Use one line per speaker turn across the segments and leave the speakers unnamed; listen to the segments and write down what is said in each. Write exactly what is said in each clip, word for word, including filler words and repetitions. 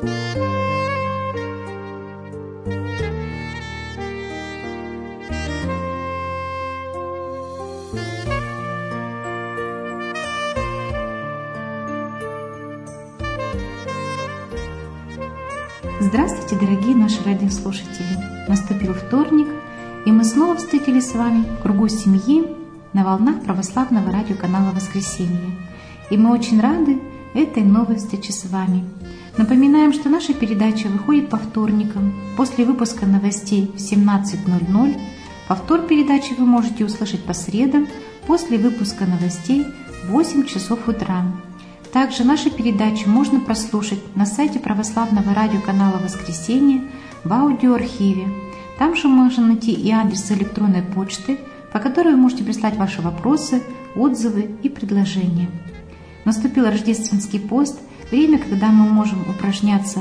Здравствуйте, дорогие наши радиослушатели! Наступил вторник, и мы снова встретились с вами в кругу семьи на волнах православного радиоканала «Воскресенье». И мы очень рады этой новой встрече с вами. Напоминаем, что наша передача выходит по вторникам после выпуска новостей в семнадцать ноль ноль. Повтор передачи вы можете услышать по средам после выпуска новостей в восемь часов утра. Также наши передачи можно прослушать на сайте православного радиоканала «Воскресенье» в аудиоархиве. Там же можно найти и адрес электронной почты, по которой вы можете прислать ваши вопросы, отзывы и предложения. Наступил рождественский пост, время, когда мы можем упражняться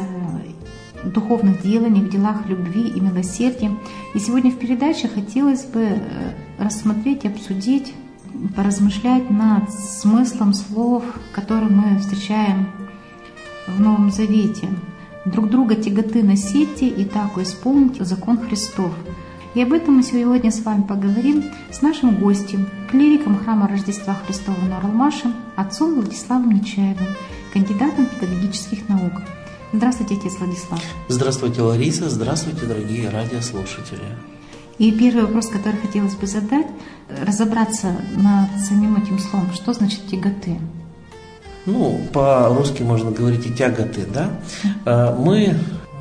в духовных деланиях, в делах любви и милосердия. И сегодня в передаче хотелось бы рассмотреть и обсудить, поразмышлять над смыслом слов, которые мы встречаем в Новом Завете. «Друг друга тяготы носите, и так исполните закон Христов». И об этом мы сегодня с вами поговорим с нашим гостем, клириком храма Рождества Христова Нур-Алмашем, отцом Владиславом Нечаевым, кандидатом педагогических наук. Здравствуйте, отец Владислав.
Здравствуйте, Лариса. Здравствуйте, дорогие радиослушатели.
И первый вопрос, который хотелось бы задать, разобраться над самим этим словом. Что значит тяготы?
Ну, по-русски можно говорить и тяготы, да? Мы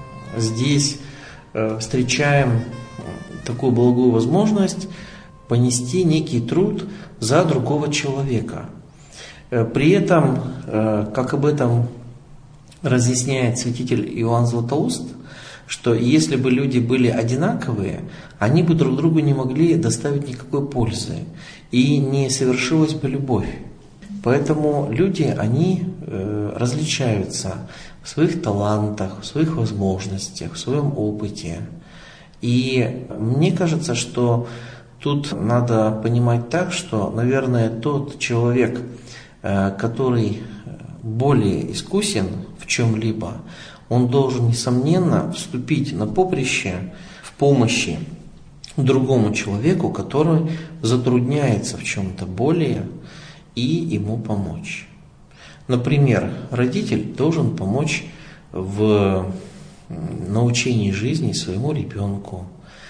здесь встречаем такую благую возможность понести некий труд за другого человека. При этом, как об этом разъясняет святитель Иоанн Златоуст, что если бы люди были одинаковые, они бы друг другу не могли доставить никакой пользы, и не совершилась бы любовь. Поэтому люди, они э, различаются в своих талантах, в своих возможностях, в своем опыте. И мне кажется, что тут надо понимать так, что, наверное, тот человек, э, который более искусен в чем-либо, он должен, несомненно, вступить на поприще в помощи другому человеку, который затрудняется в чем-то более, и ему помочь. Например, родитель должен помочь в научении жизни своему ребенку,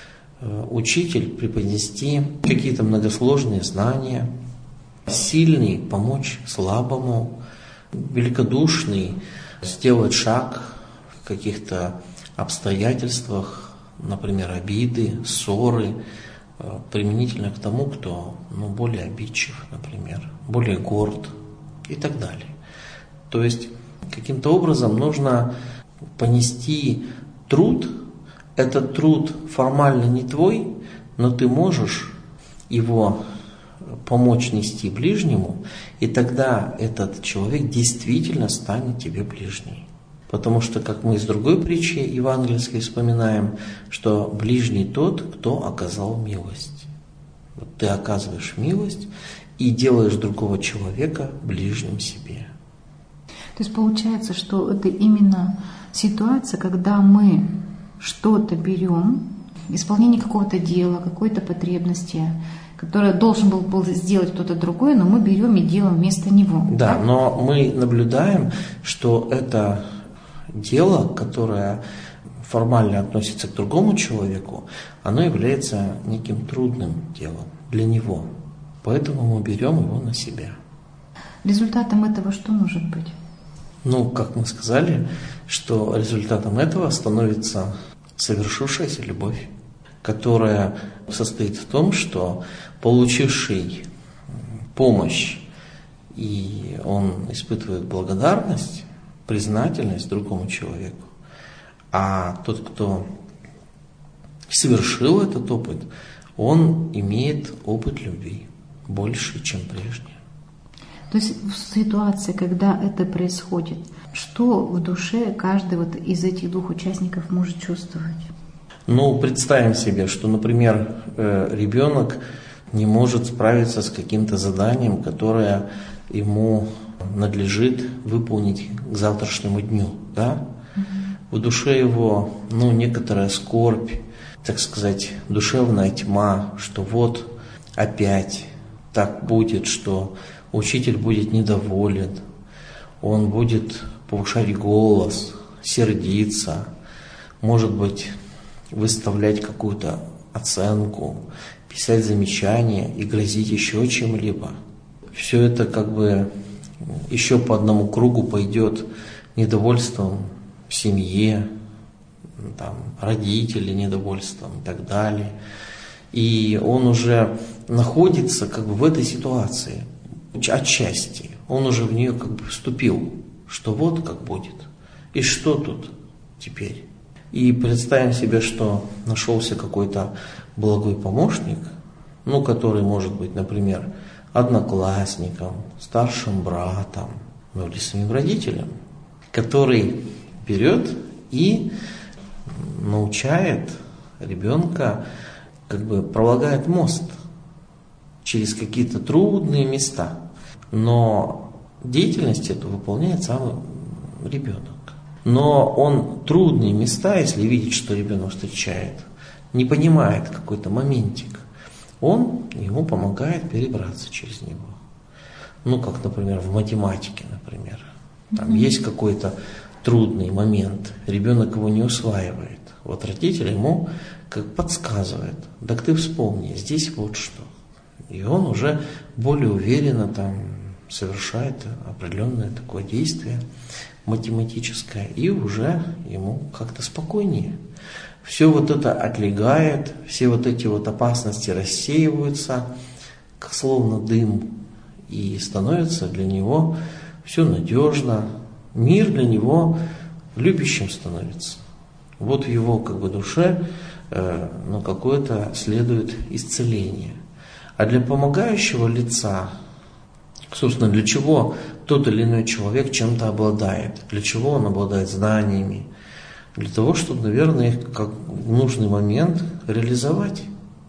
учитель преподнести какие-то многосложные знания, сильный помочь слабому, великодушный сделать шаг в каких-то обстоятельствах, например, обиды, ссоры, применительно к тому, кто ну, более обидчив, например, более горд и так далее. То есть каким-то образом нужно понести труд. Этот труд формально не твой, но ты можешь его помочь нести ближнему, и тогда этот человек действительно станет тебе ближний. Потому что, как мы из другой притчи евангельской вспоминаем, что ближний тот, кто оказал милость. Вот ты оказываешь милость и делаешь другого человека ближним себе.
То есть получается, что это именно ситуация, когда мы что-то берем, исполнение какого-то дела, какой-то потребности, которое должен был, был сделать кто-то другой, но мы берем и делаем вместо него.
Да, но мы наблюдаем, что это дело, которое формально относится к другому человеку, оно является неким трудным делом для него. Поэтому мы берем его на себя.
Результатом этого что может быть?
Ну, как мы сказали, что результатом этого становится совершившаяся любовь, которая состоит в том, что получивший помощь, и он испытывает благодарность, признательность другому человеку, а тот, кто совершил этот опыт, он имеет опыт любви больше, чем прежний.
То есть в ситуации, когда это происходит, что в душе каждый вот из этих двух участников может чувствовать?
Ну, представим себе, что, например, ребенок не может справиться с каким-то заданием, которое ему надлежит выполнить к завтрашнему дню, да? Mm-hmm. в душе его, ну, некоторая скорбь, так сказать, душевная тьма, что вот опять так будет, что учитель будет недоволен, он будет повышать голос, сердиться, может быть, выставлять какую-то оценку, писать замечания и грозить еще чем-либо. Все это как бы еще по одному кругу пойдет недовольством в семье, там, родители недовольством и так далее. И он уже находится как бы в этой ситуации отчасти. Он уже в нее как бы вступил, что вот как будет. И что тут теперь? И представим себе, что нашелся какой-то благой помощник, ну, который может быть, например, одноклассником, старшим братом, ну или своим родителем, который берет и научает ребенка, как бы пролагает мост через какие-то трудные места. Но деятельность эту выполняет сам ребенок. Но он трудные места, если видит, что ребенок встречает, не понимает какой-то моментик, он ему помогает перебраться через него. Ну, как, например, в математике, например. Там mm-hmm. есть какой-то трудный момент, ребенок его не усваивает. Вот родитель ему как подсказывает: так ты вспомни, здесь вот что. И он уже более уверенно там совершает определенное такое действие математическое, и уже ему как-то спокойнее. Все вот это отлегает, все вот эти вот опасности рассеиваются, как словно дым, и становится для него все надежно, мир для него любящим становится. Вот в его как бы душе э, ну, какое-то следует исцеление. А для помогающего лица, собственно, для чего тот или иной человек чем-то обладает, для чего он обладает знаниями, для того, чтобы, наверное, их как в нужный момент реализовать.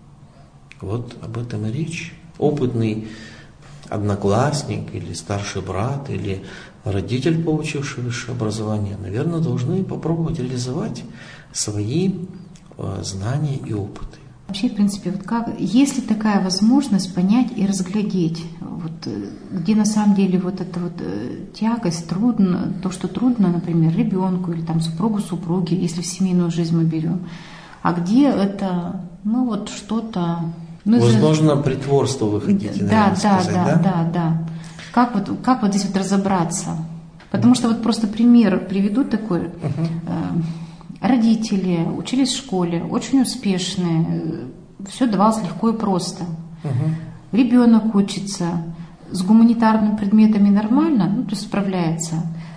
Вот об этом и речь. Опытный одноклассник или старший брат или родитель, получивший высшее образование, наверное, должны попробовать реализовать свои э, знания и опыты.
Вообще, в принципе, вот как, есть ли такая возможность понять и разглядеть, вот, где на самом деле вот эта вот тягость, трудно, то, что трудно, например, ребенку или там супругу, супруге, если в семейную жизнь мы берем, а где это, ну вот что-то... Ну,
возможно, за... притворство вы хотите,
да,
наверное,
да,
сказать,
да,
да?
Да, да. Как вот, как вот здесь вот разобраться? Потому что вот просто пример приведу такой. Uh-huh. Родители учились в школе, очень успешные, все давалось легко и просто. Uh-huh. Ребенок учится, с гуманитарными предметами нормально, ну, то есть справляется.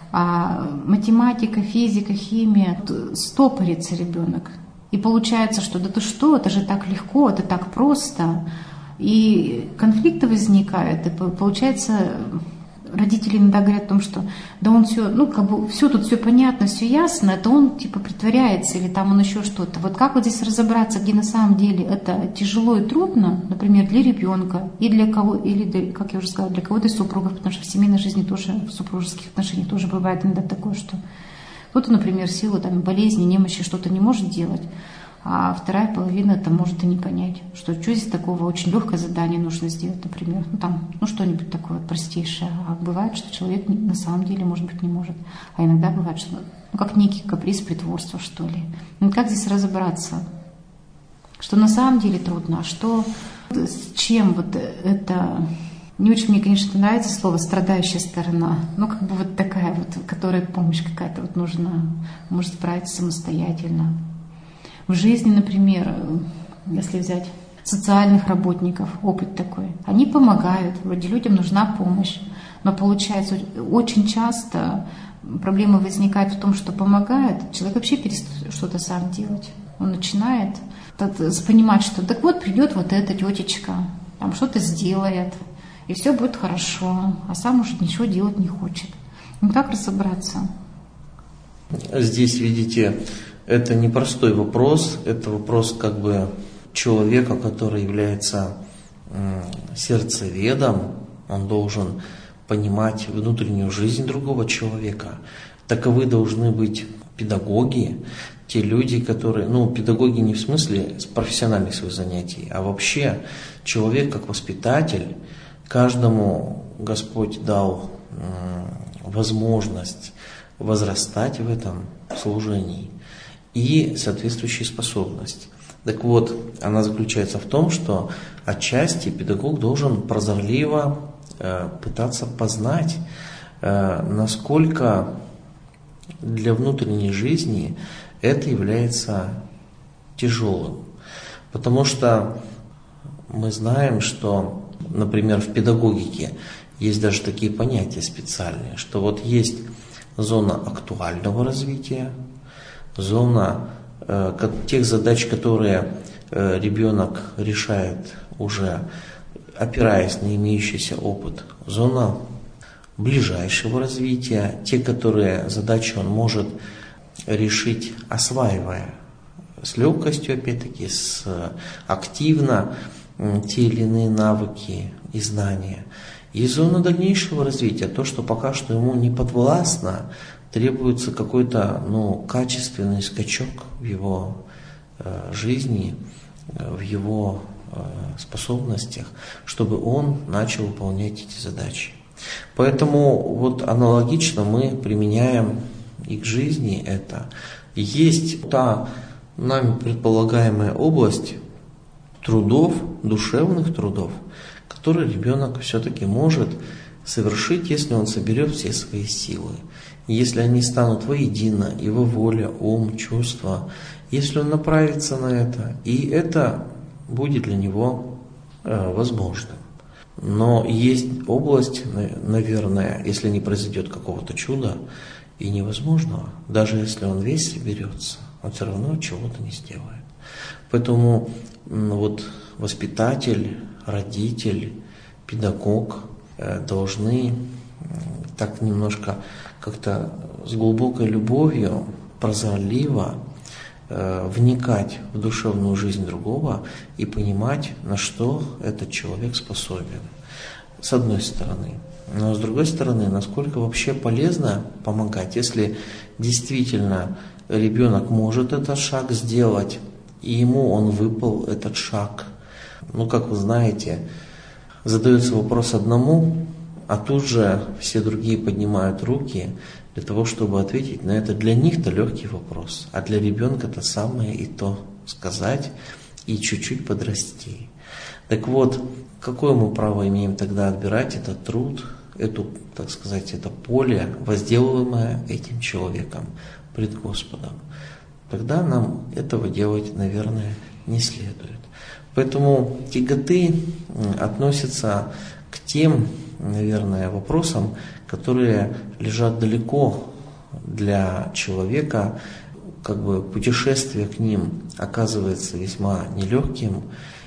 А математика, физика, химия, стопорится ребенок. И получается, что да ты что, это же так легко, это так просто. И конфликты возникают, и получается... Родители иногда говорят о том, что да он все, ну как бы все тут все понятно, все ясно, это он типа притворяется или там он еще что-то. Вот как вот здесь разобраться, где на самом деле это тяжело и трудно, например, для ребенка и для кого, или для, как я уже сказала, для кого-то из супругов, потому что в семейной жизни тоже, в супружеских отношениях тоже бывает иногда такое, что кто-то, например, в силу там болезни, немощи что-то не может делать, а вторая половина это может и не понять, что что здесь такого, очень легкое задание нужно сделать, например, ну там, ну что-нибудь такое простейшее, а бывает, что человек на самом деле, может быть, не может, а иногда бывает, что, ну как некий каприз, притворство, что ли. Ну как здесь разобраться, что на самом деле трудно, а что, с чем вот это, не очень мне, конечно, нравится слово «страдающая сторона», но как бы вот такая вот, которой помощь какая-то вот нужна, может справиться самостоятельно. В жизни, например, если взять социальных работников, опыт такой, они помогают, вроде людям нужна помощь, но получается очень часто проблема возникает в том, что помогает, человек вообще перестает что-то сам делать. Он начинает понимать, что так вот придет вот эта тетечка, там что-то сделает, и все будет хорошо, а сам уже ничего делать не хочет. Ну как разобраться?
Здесь, видите, это непростой вопрос, это вопрос как бы человека, который является сердцеведом, он должен понимать внутреннюю жизнь другого человека, Таковы должны быть педагоги, те люди, которые, ну, педагоги не в смысле профессиональных своих занятий, а вообще человек как воспитатель, каждому Господь дал возможность возрастать в этом служении и соответствующие способности. Так вот, она заключается в том, что отчасти педагог должен прозорливо э, пытаться познать, э, насколько для внутренней жизни это является тяжелым. Потому что мы знаем, что, например, в педагогике есть даже такие понятия специальные, что вот есть зона актуального развития, зона э, тех задач, которые э, ребенок решает уже опираясь на имеющийся опыт, зона ближайшего развития, те, которые задачи он может решить, осваивая с легкостью, опять-таки, с, активно те или иные навыки и знания. И зона дальнейшего развития, то, что пока что ему не подвластно, требуется какой-то, ну, качественный скачок в его э, жизни, в его э, способностях, чтобы он начал выполнять эти задачи. Поэтому вот аналогично мы применяем и к жизни это. Есть та нами предполагаемая область трудов, душевных трудов, которые ребенок все-таки может совершить, если он соберет все свои силы. Если они станут воедино, его воля, ум, чувства, если он направится на это, и это будет для него э, возможным. Но есть область, наверное, если не произойдет какого-то чуда и невозможного, даже если он весь соберется, он все равно чего-то не сделает. Поэтому вот воспитатель, родитель, педагог должны так немножко как-то с глубокой любовью, прозорливо э, вникать в душевную жизнь другого и понимать, на что этот человек способен. С одной стороны. Но с другой стороны, насколько вообще полезно помогать, если действительно ребенок может этот шаг сделать, и ему он выпал этот шаг. Ну, как вы знаете, задается вопрос одному, а тут же все другие поднимают руки для того, чтобы ответить на это. Для них-то легкий вопрос, а для ребенка это самое и то сказать и чуть-чуть подрасти. Так вот, какое мы право имеем тогда отбирать этот труд, эту, так сказать, это поле, возделываемое этим человеком пред Господом? Тогда нам этого делать, наверное, не следует. Поэтому тяготы относятся к тем, наверное, вопросам, которые лежат далеко для человека, как бы путешествие к ним оказывается весьма нелегким,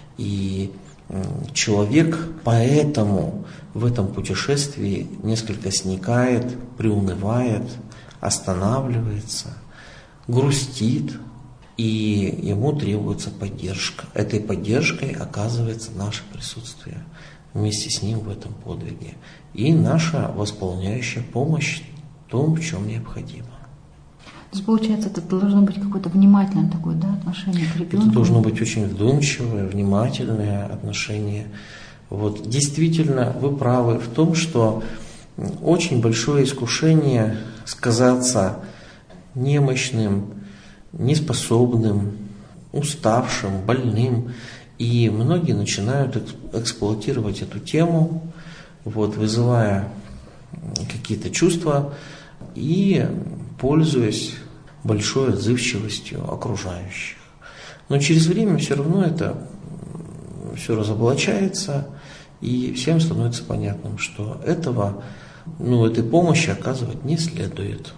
и человек поэтому в этом путешествии несколько сникает, приунывает, останавливается, грустит, и ему требуется поддержка. Этой поддержкой оказывается наше присутствие вместе с ним в этом подвиге и наша восполняющая помощь в том, в чем необходимо.
То есть, получается, это должно быть какое-то внимательное такое, да, отношение к ребенку?
Это должно быть очень вдумчивое, внимательное отношение. Вот. Действительно, вы правы в том, что очень большое искушение сказаться немощным, неспособным, уставшим, больным. И многие начинают эксплуатировать эту тему, вот, вызывая какие-то чувства и пользуясь большой отзывчивостью окружающих. Но через время все равно это все разоблачается, и всем становится понятным, что этого, ну, этой помощи оказывать не следует.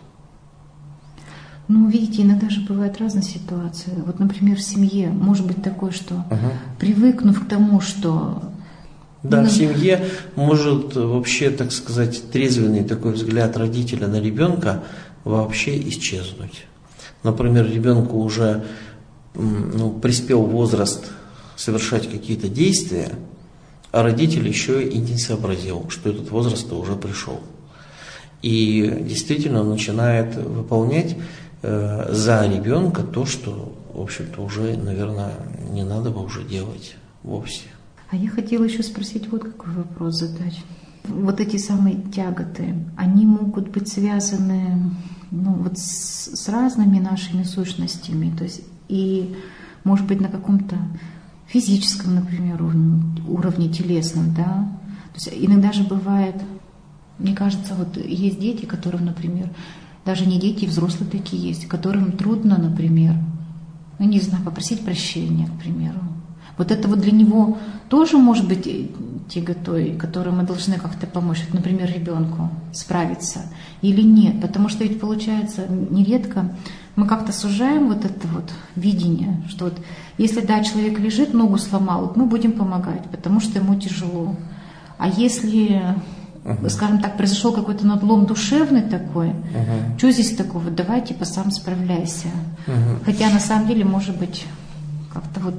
Ну, видите, иногда же бывают разные ситуации. Вот, например, в семье может быть такое, что угу. привыкнув к тому, что...
Да, ну, в семье может вообще, так сказать, трезвенный такой взгляд родителя на ребенка вообще исчезнуть. Например, ребенку уже, ну, приспел возраст совершать какие-то действия, а родитель еще и не сообразил, что этот возраст уже пришел. И действительно он начинает выполнять э, за ребенка то, что, в общем-то, уже, наверное, не надо бы уже делать вовсе.
А я хотела еще спросить вот какой вопрос задать. Вот эти самые тяготы, они могут быть связаны, ну, вот с, с разными нашими сущностями, то есть и, может быть, на каком-то физическом, например, уровне, уровне телесном, да. То есть иногда же бывает, мне кажется, вот есть дети, которым, например, даже не дети, взрослые такие есть, которым трудно, например, ну, не знаю, попросить прощения, к примеру. Вот это вот для него тоже может быть тяготой, которой мы должны как-то помочь, вот, например, ребенку справиться или нет. Потому что ведь получается нередко мы как-то сужаем вот это вот видение, что вот если, да, человек лежит, ногу сломал, вот мы будем помогать, потому что ему тяжело. А если, uh-huh. скажем так, произошел какой-то надлом душевный такой, uh-huh. что здесь такого, давай типа сам справляйся. Uh-huh. Хотя на самом деле, может быть, как-то вот...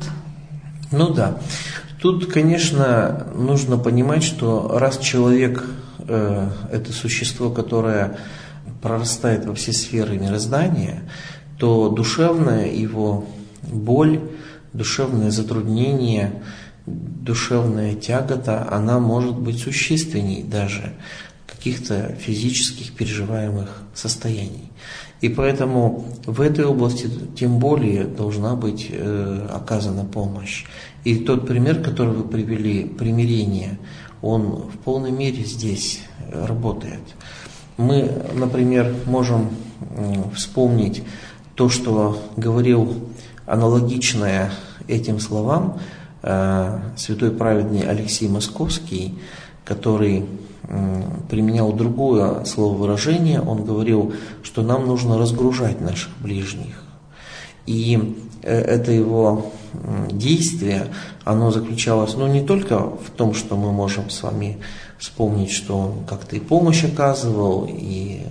Ну да. Тут, конечно, нужно понимать, что раз человек э, это существо, которое прорастает во все сферы мироздания, то душевная его боль, душевное затруднение, душевная тягота, она может быть существенней даже каких-то физических переживаемых состояний. И поэтому в этой области тем более должна быть э, оказана помощь. И тот пример, который вы привели, примирение, он в полной мере здесь работает. Мы, например, можем э, вспомнить то, что говорил аналогичное этим словам э, святой праведный Алексей Московский, который применял другое слововыражение, он говорил, что нам нужно разгружать наших ближних. И это его действие, оно заключалось, ну, не только в том, что мы можем с вами вспомнить, что он как-то и помощь оказывал, и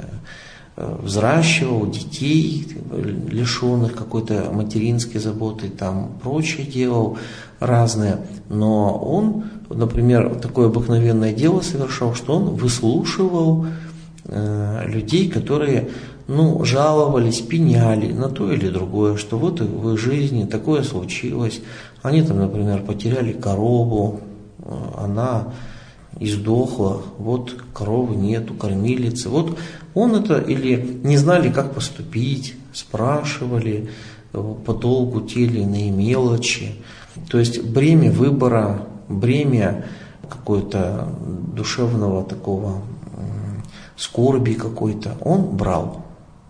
взращивал детей, лишенных какой-то материнской заботы, там прочее делал разное, но он, например, такое обыкновенное дело совершал, что он выслушивал э, людей, которые, ну, жаловались, пеняли на то или другое, что вот в их жизни такое случилось. Они там, например, потеряли корову, она издохла, вот коровы нету, кормилицы. Вот он это, или не знали, как поступить, спрашивали по долгу те или иные мелочи. То есть бремя выбора, бремя какой-то душевного такого скорби какой-то он брал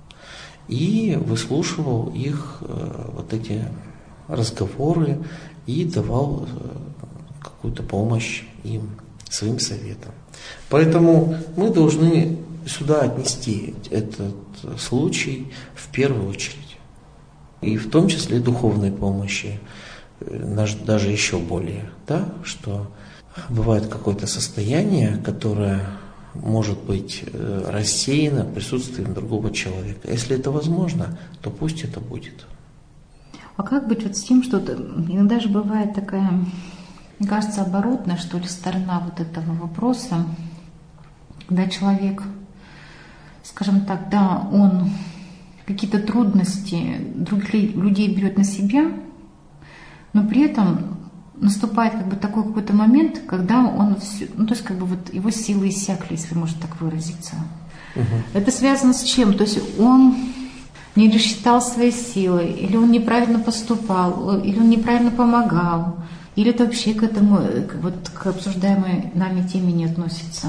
и выслушивал их вот эти разговоры и давал какую-то помощь им, своим советом. Поэтому мы должны сюда отнести этот случай в первую очередь. И в том числе духовной помощи, даже еще более, да, что бывает какое-то состояние, которое может быть рассеяно присутствием другого человека. Если это возможно, то пусть это будет.
А как быть вот с тем, что иногда же бывает такая, мне кажется, оборотная, что ли, сторона вот этого вопроса, когда человек, скажем так, да, он какие-то трудности других людей берет на себя, но при этом наступает как бы такой какой-то момент, когда он, все, ну то есть как бы вот его силы иссякли, если можно так выразиться. Угу. Это связано с чем? То есть он не рассчитал свои силы, или он неправильно поступал, или он неправильно помогал, или это вообще к этому, вот к обсуждаемой нами теме не относится?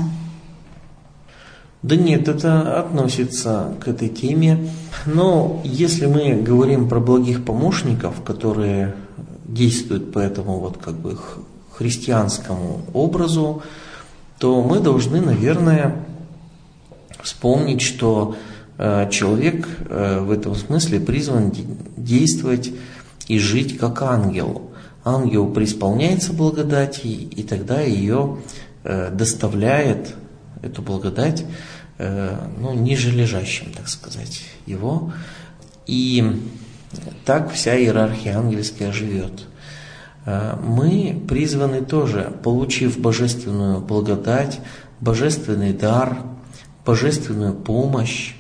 Да нет, это относится к этой теме. Но если мы говорим про благих помощников, которые действуют по этому вот как бы христианскому образу, то мы должны, наверное, вспомнить, что человек в этом смысле призван действовать и жить как ангел. Ангел преисполняется благодати, и тогда ее доставляет, эту благодать, ну, ниже лежащим, так сказать, его. И так вся иерархия ангельская живет. Мы призваны тоже, получив божественную благодать, божественный дар, божественную помощь,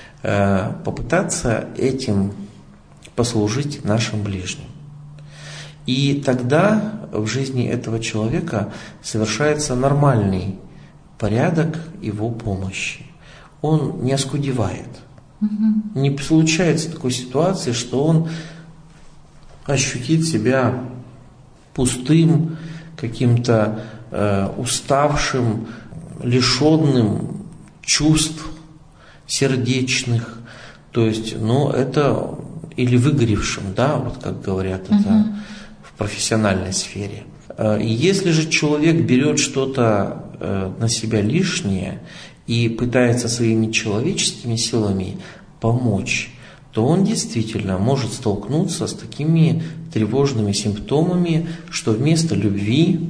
попытаться этим послужить нашим ближним. И тогда в жизни этого человека совершается нормальный порядок его помощи. Он не оскудевает. Угу. Не случается такой ситуации, что он ощутит себя пустым, каким-то э, уставшим, лишенным чувств сердечных, то есть, ну, это или выгоревшим, да, вот как говорят uh-huh. это в профессиональной сфере. И если же человек берет что-то э, на себя лишнее и пытается своими человеческими силами помочь, то он действительно может столкнуться с такими тревожными симптомами, что вместо любви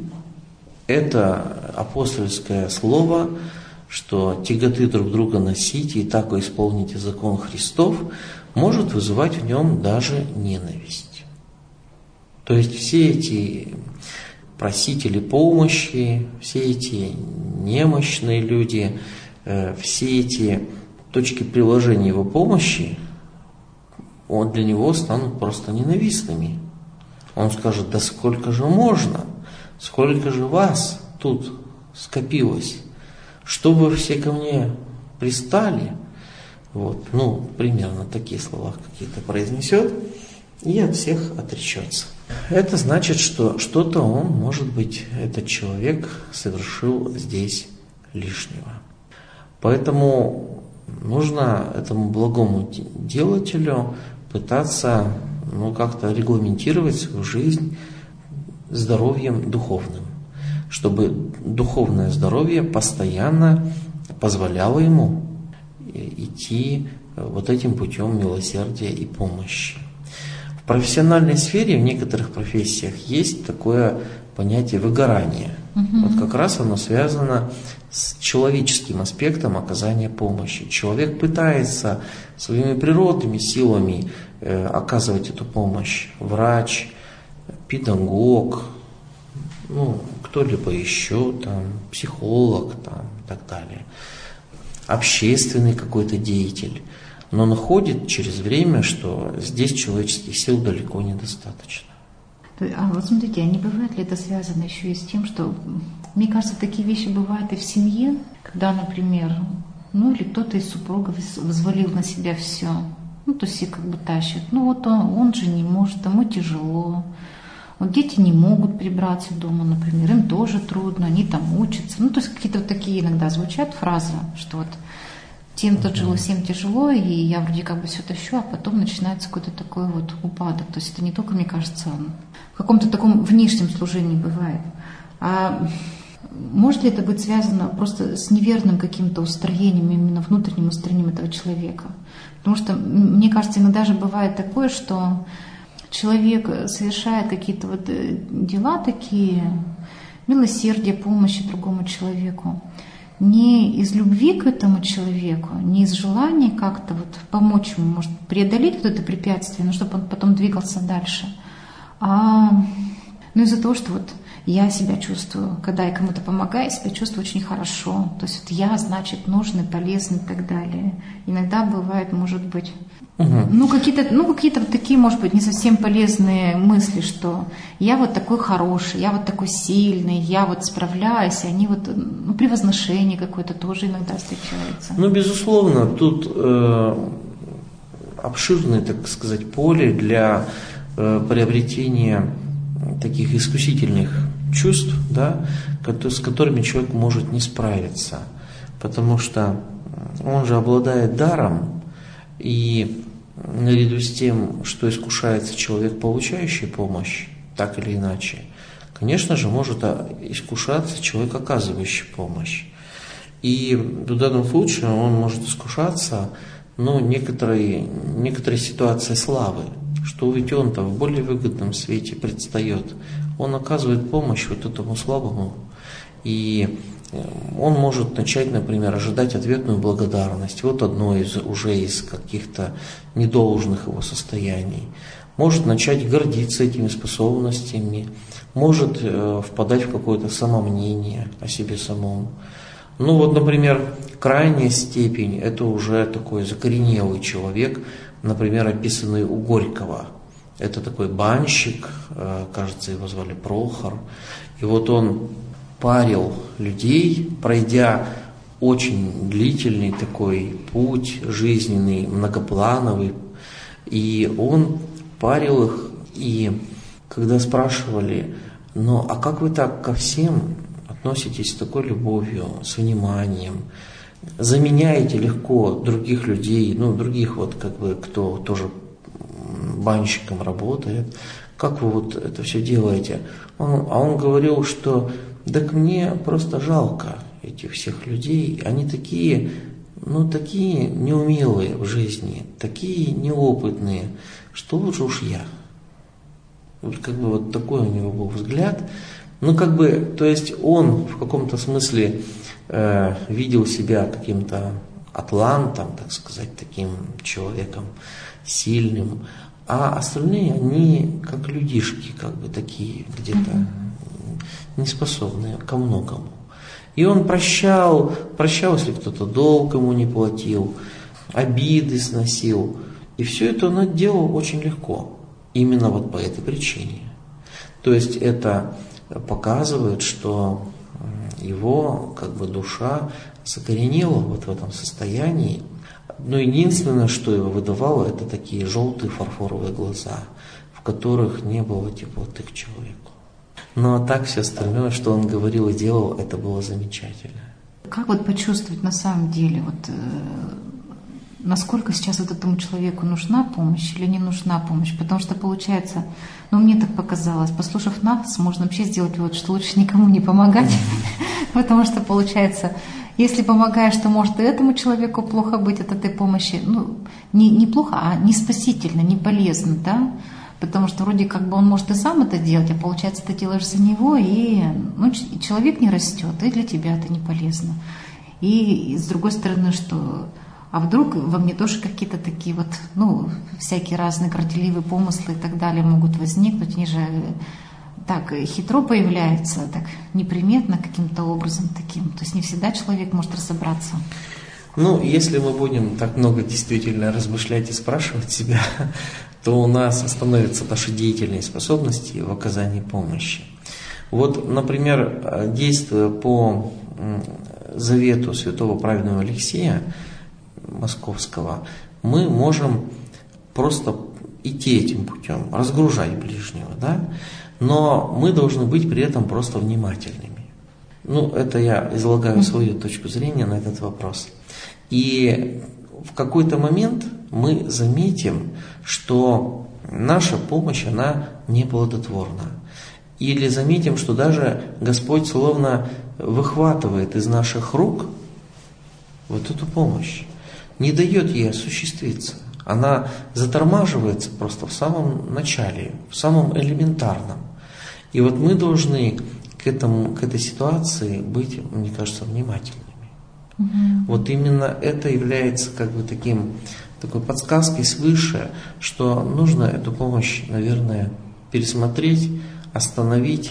это апостольское слово, что тяготы друг друга носите и так исполните закон Христов, может вызывать в нем даже ненависть. То есть все эти просители помощи, все эти немощные люди, все эти точки приложения его помощи, он для него станут просто ненавистными. Он скажет: да сколько же можно, сколько же вас тут скопилось, что вы все ко мне пристали. Вот, ну, примерно такие слова какие-то произнесет и от всех отречется. Это значит, что что-то он, может быть, этот человек совершил здесь лишнего. Поэтому нужно этому благому делателю пытаться, ну, как-то регламентировать свою жизнь здоровьем духовным, чтобы духовное здоровье постоянно позволяло ему идти вот этим путем милосердия и помощи. В профессиональной сфере, в некоторых профессиях есть такое понятие выгорания. Угу. Вот как раз оно связано с человеческим аспектом оказания помощи. Человек пытается своими природными силами э, оказывать эту помощь. Врач, педагог, ну, кто-либо еще, там, психолог, там, и так далее. Общественный какой-то деятель. Но находит через время, что здесь человеческих сил далеко недостаточно.
А вот смотрите, а не бывает ли это связано еще и с тем, что, мне кажется, такие вещи бывают и в семье, когда, например, ну или кто-то из супругов взвалил на себя все, ну то есть и как бы тащит, ну вот он, он же не может, ему тяжело, вот дети не могут прибраться дома, например, им тоже трудно, они там учатся, ну то есть какие-то вот такие иногда звучат фразы, что вот тем тяжело, всем тяжело, и я вроде как бы все тащу, а потом начинается какой-то такой вот упадок. То есть это не только, мне кажется, в каком-то таком внешнем служении бывает. А может ли это быть связано просто с неверным каким-то устроением, именно внутренним устроением этого человека? Потому что, мне кажется, иногда же бывает такое, что человек совершает какие-то вот дела такие, милосердие, помощи другому человеку, не из любви к этому человеку, не из желания как-то вот помочь ему, может, преодолеть вот это препятствие, но чтобы он потом двигался дальше, а ну, из-за того, что вот я себя чувствую, когда я кому-то помогаю, я себя чувствую очень хорошо. То есть вот я, значит, нужный, полезный и так далее. Иногда бывает, может быть, угу. ну, какие-то, ну, какие-то вот такие, может быть, не совсем полезные мысли, что я вот такой хороший, я вот такой сильный, я вот справляюсь, и они вот, ну, превозношение какое-то тоже иногда встречается.
Ну, безусловно, тут э, обширное, так сказать, поле для э, приобретения таких искусительных чувств, да, с которыми человек может не справиться, потому что он же обладает даром, и наряду с тем, что искушается человек, получающий помощь, так или иначе, конечно же, может искушаться человек, оказывающий помощь. И в данном случае он может искушаться, ну, некоторой, некоторой ситуацией славы, что ведь он-то в более выгодном свете предстает. Он оказывает помощь вот этому слабому, и он может начать, например, ожидать ответную благодарность. Вот одно из уже из каких-то недолжных его состояний. Может начать гордиться этими способностями, может э, впадать в какое-то самомнение о себе самом. Ну вот, например, крайняя степень – это уже такой закоренелый человек, например, описанный у Горького. Это такой банщик, кажется, его звали Прохор. И вот он парил людей, пройдя очень длительный такой путь жизненный, многоплановый. И он парил их, и когда спрашивали, ну а как вы так ко всем относитесь с такой любовью, с вниманием, заменяете легко других людей, ну других вот как бы, кто тоже банщиком работает, как вы вот это все делаете? Он, а он говорил, что так мне просто жалко этих всех людей, они такие, ну такие неумелые в жизни, такие неопытные, что лучше уж я. Вот как бы вот такой у него был взгляд. Ну как бы, то есть он в каком-то смысле э, видел себя каким-то атлантом, так сказать, таким человеком сильным, а остальные, они как людишки, как бы такие, где-то неспособные ко многому. И он прощал, прощал, если кто-то долг ему не платил, обиды сносил. И все это он делал очень легко, именно вот по этой причине. То есть это показывает, что его как бы душа закоренела вот в этом состоянии. Но единственное, что его выдавало, это такие желтые фарфоровые глаза, в которых не было теплоты к человеку. Ну а так все остальное, что он говорил и делал, это было замечательно.
Как вот почувствовать на самом деле, вот, э, насколько сейчас вот этому человеку нужна помощь или не нужна помощь? Потому что получается, ну мне так показалось, послушав нас, можно вообще сделать вывод, что лучше никому не помогать, потому что получается, если помогаешь, то может и этому человеку плохо быть от этой помощи. Ну, не, не плохо, а не спасительно, не полезно, да? Потому что вроде как бы он может и сам это делать, а получается, ты делаешь за него, и ну, человек не растет, и для тебя это не полезно. И, и с другой стороны, что а вдруг во мне тоже какие-то такие вот, ну, всякие разные горделивые помыслы и так далее могут возникнуть, они же так хитро появляются, так неприметно каким-то образом таким. То есть не всегда человек может разобраться.
Ну, если мы будем так много действительно размышлять и спрашивать себя, то у нас остановятся наши деятельные способности в оказании помощи. Вот, например, действуя по завету святого праведного Алексея Московского, мы можем просто идти этим путем, разгружать ближнего, да? Но мы должны быть при этом просто внимательными. Ну, это я излагаю свою точку зрения на этот вопрос. И в какой-то момент мы заметим, что наша помощь, она неплодотворна. Или заметим, что даже Господь словно выхватывает из наших рук вот эту помощь, не дает ей осуществиться. Она затормаживается просто в самом начале, в самом элементарном. И вот мы должны к, этому, к этой ситуации быть, мне кажется, внимательными. Угу. Вот именно это является как бы таким, такой подсказкой свыше, что нужно эту помощь, наверное, пересмотреть, остановить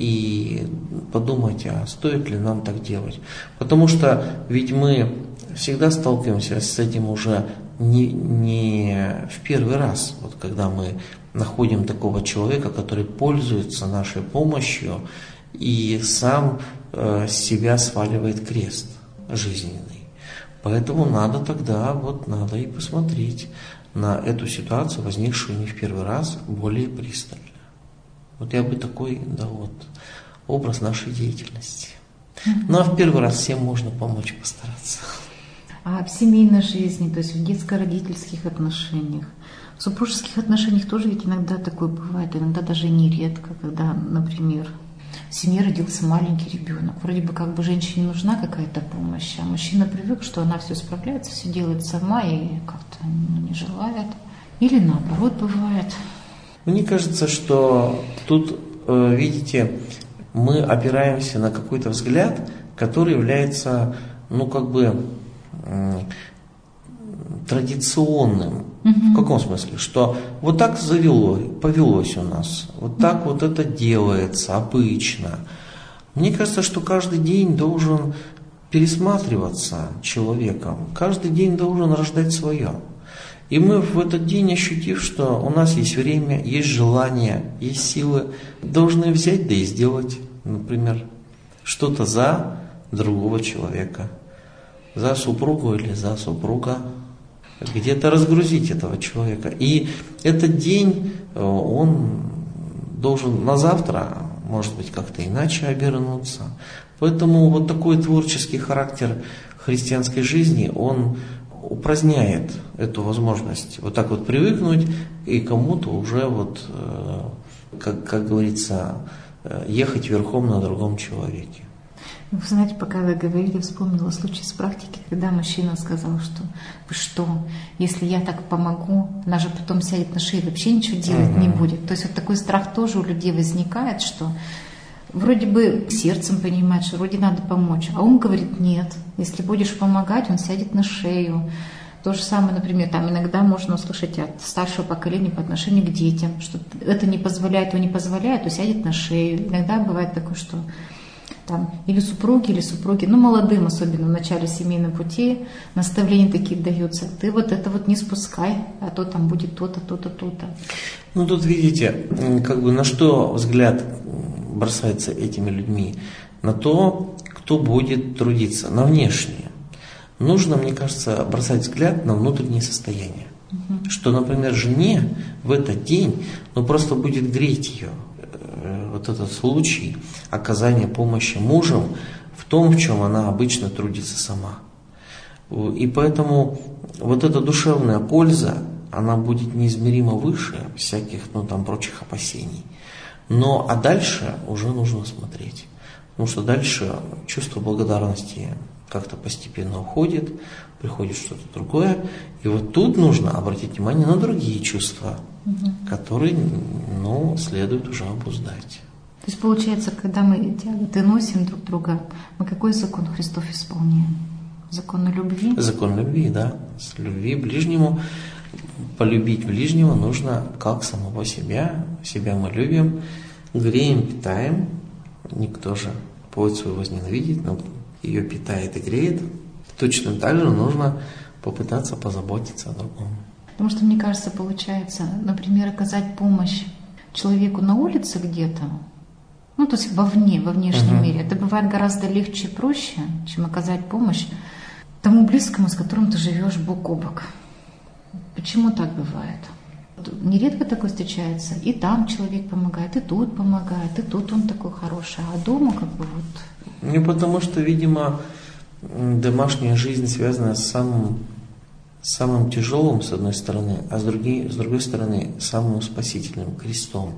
и подумать, а стоит ли нам так делать. Потому что ведь мы всегда сталкиваемся с этим уже не, не в первый раз, вот когда мы находим такого человека, который пользуется нашей помощью и сам э, с себя сваливает крест жизненный. Поэтому надо тогда, вот надо и посмотреть на эту ситуацию, возникшую не в первый раз, более пристально. Вот я бы такой, да, вот, образ нашей деятельности. Ну а в первый раз всем можно помочь, постараться.
А в семейной жизни, то есть в детско-родительских отношениях, в супружеских отношениях тоже ведь иногда такое бывает, иногда даже нередко, когда, например, в семье родился маленький ребенок. Вроде бы как бы женщине нужна какая-то помощь, а мужчина привык, что она все справляется, все делает сама и как-то ну, не желает. Или наоборот бывает.
Мне кажется, что тут, видите, мы опираемся на какой-то взгляд, который является, ну, как бы традиционным. Угу. В каком смысле? Что вот так завело, повелось у нас, вот так вот это делается обычно. Мне кажется, что каждый день должен пересматриваться человеком. Каждый день должен рождать свое. И мы в этот день, ощутив, что у нас есть время, есть желание, есть силы, должны взять да и сделать, например, что-то за другого человека, за супругу или за супруга, где-то разгрузить этого человека. И этот день, он должен на завтра, может быть, как-то иначе обернуться. Поэтому вот такой творческий характер христианской жизни, он упраздняет эту возможность вот так вот привыкнуть и кому-то уже вот, как, как говорится, ехать верхом на другом человеке.
Вы знаете, пока вы говорили, вспомнила случай с практики, когда мужчина сказал, что вы что, если я так помогу, она же потом сядет на шею, вообще ничего делать mm-hmm. не будет. То есть вот такой страх тоже у людей возникает, что вроде бы сердцем понимает, что вроде надо помочь, а он говорит нет, если будешь помогать, он сядет на шею. То же самое, например, там иногда можно услышать от старшего поколения по отношению к детям, что это не позволяет, то не позволяет, то сядет на шею. Иногда бывает такое, что там или супруги, или супруги, ну молодым, особенно в начале семейного пути, наставления такие даются. Ты вот это вот не спускай, а то там будет то-то, то-то, то-то.
Ну тут видите, как бы на что взгляд бросается этими людьми? На то, кто будет трудиться, на внешнее. Нужно, мне кажется, бросать взгляд на внутреннее состояние. Угу. Что, например, жене в этот день, ну просто будет греть ее вот этот случай оказания помощи мужем в том, в чем она обычно трудится сама. И поэтому вот эта душевная польза, она будет неизмеримо выше всяких, ну, там, прочих опасений. Но, а дальше уже нужно смотреть. Потому что дальше чувство благодарности как-то постепенно уходит, приходит что-то другое. И вот тут нужно обратить внимание на другие чувства, угу. которые, ну, следует уже обуздать.
То есть получается, когда мы тяготы носим друг друга, мы какой закон Христов исполняем? Закон любви?
Закон любви, да. С любви к ближнему. Полюбить ближнего нужно как самого себя. Себя мы любим, греем, питаем. Никто же плоть свою возненавидит, но ее питает и греет. Точно так же нужно попытаться позаботиться о другом.
Потому что, мне кажется, получается, например, оказать помощь человеку на улице где-то, ну, то есть вовне, во внешнем uh-huh. мире, это бывает гораздо легче и проще, чем оказать помощь тому близкому, с которым ты живешь бок о бок. Почему так бывает? Нередко такое встречается. И там человек помогает, и тут помогает, и тут он такой хороший, а дома как бы вот...
Ну, потому что, видимо, домашняя жизнь связана с самым, самым тяжелым, с одной стороны, а с другой, с другой стороны, самым спасительным, крестом.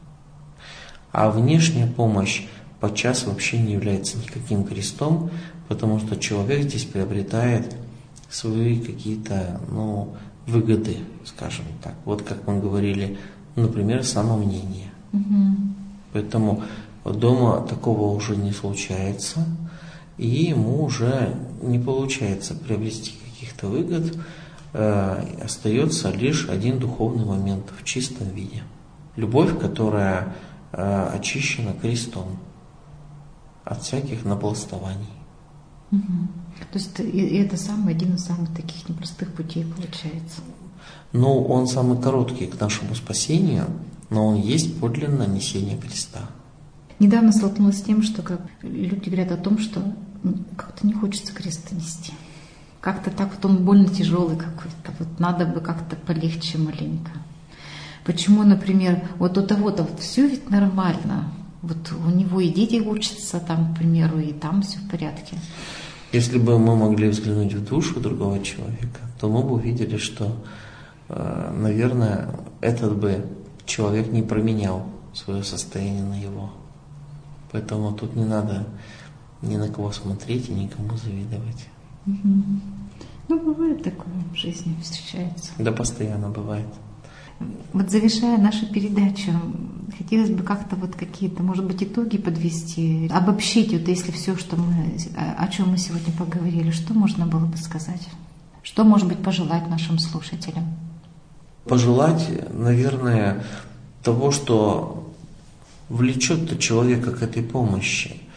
А внешняя помощь подчас вообще не является никаким крестом, потому что человек здесь приобретает свои какие-то, ну, выгоды, скажем так. Вот как мы говорили, например, самомнение. Угу. Поэтому дома такого уже не случается, и ему уже не получается приобрести каких-то выгод. Э, остается лишь один духовный момент в чистом виде. Любовь, которая э, очищена крестом от всяких напластований.
Угу. То есть и это самый, один из самых таких непростых путей получается.
Ну, он самый короткий к нашему спасению, но он есть подлинное несение креста.
Недавно столкнулась с тем, что как люди говорят о том, что как-то не хочется крест нести. Как-то так вот он больно тяжелый какой-то. Вот надо бы как-то полегче маленько. Почему, например, вот у того-то вот все ведь нормально. Вот у него и дети учатся там, к примеру, и там все в порядке.
Если бы мы могли взглянуть в душу другого человека, то мы бы увидели, что, наверное, этот бы человек не променял свое состояние на его. Поэтому тут не надо ни на кого смотреть и никому завидовать.
Угу. Ну, бывает такое в жизни, встречается.
Да, постоянно бывает.
Вот завершая нашу передачу, хотелось бы как-то вот какие-то, может быть, итоги подвести, обобщить, вот если все, что мы, о чем мы сегодня поговорили, что можно было бы сказать? Что, может быть, пожелать нашим слушателям?
Пожелать, наверное, того, что влечет-то человека к этой помощи.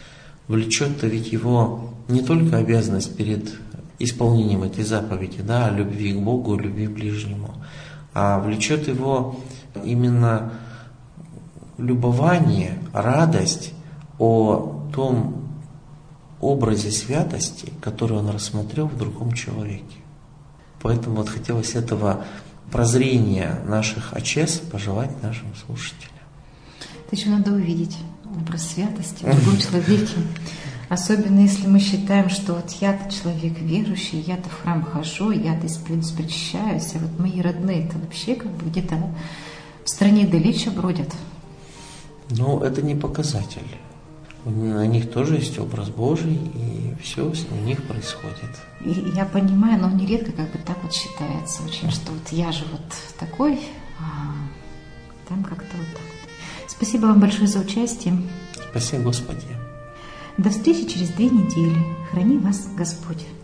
влечет-то ведь его не только обязанность перед исполнением этой заповеди, да, о любви к Богу, о любви к ближнему, а влечет его именно любование, радость о том образе святости, который он рассмотрел в другом человеке. Поэтому вот хотелось этого прозрения наших АЧЭС пожелать нашим слушателям.
Это еще надо увидеть образ святости в другом человеке. Особенно если мы считаем, что вот я-то человек верующий, я-то в храм хожу, я-то исповедуюсь, причащаюсь, а вот мои родные-то вообще как бы где-то в стране далече бродят.
Ну, это не показатель. На них тоже есть образ Божий, и все у них происходит.
И я понимаю, но нередко как бы так вот считается очень, что вот я же вот такой, а там как-то вот так. Спасибо вам большое за участие.
Спасибо, Господи.
До встречи через две недели. Храни вас Господь.